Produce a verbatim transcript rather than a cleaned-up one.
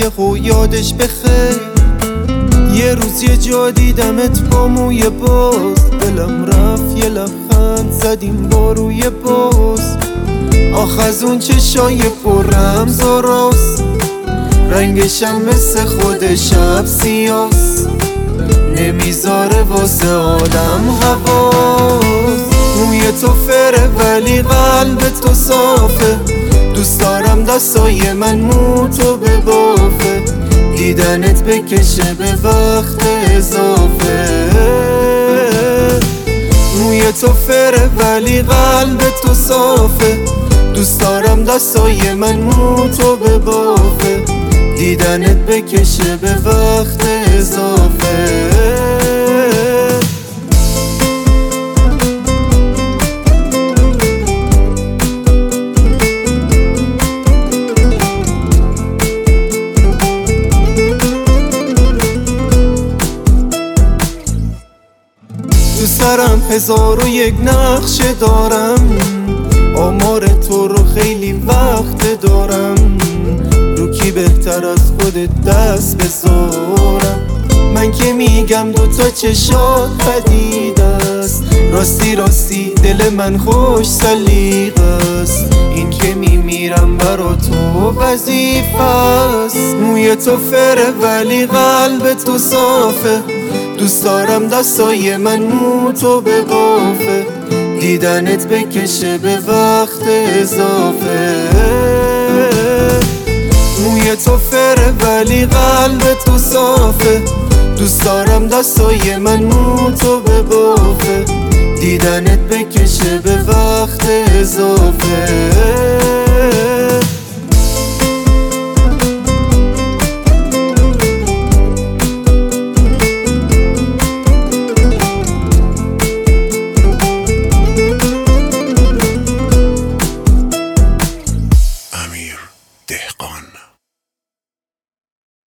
یهو یادش بخیر. یه روز یه جا دیدمت با موی باز، دلم رفت یه لبخند زدیم با روی باز. آخ از اون چشای پر رمز و راز، رنگشم مثل خود شب سیاس، نمیذاره واسه آدم حواس. موی تو فره ولی قلب تو صافه، دوست دارم دستای من مو تو ببافه، دیدنت بکشه به وقت اضافه. موی تو فره ولی قلب تو صافه، دوست دارم دستای من مو تو ببافه، دیدنت بکشه به وقت اضافه. دوست دارم هزار و یک نقشه دارم، آمار تو رو خیلی وقت دارم، رو کی بهتر از خودت دست بذارم. من که میگم دوتا چشات پدید است، راستی راستی دل من خوش سلیقه است، این که میمیرم برا تو وظیفه است. موی تو فره ولی قلب تو صافه، دوست دارم دستای من مو تو ببافه، دیدنت بکشه به وقت اضافه. موی تو فره ولی قلب تو صافه، دوست دارم دستای من مو تو ببافه، دیدنت بکشه به وقت اضافه.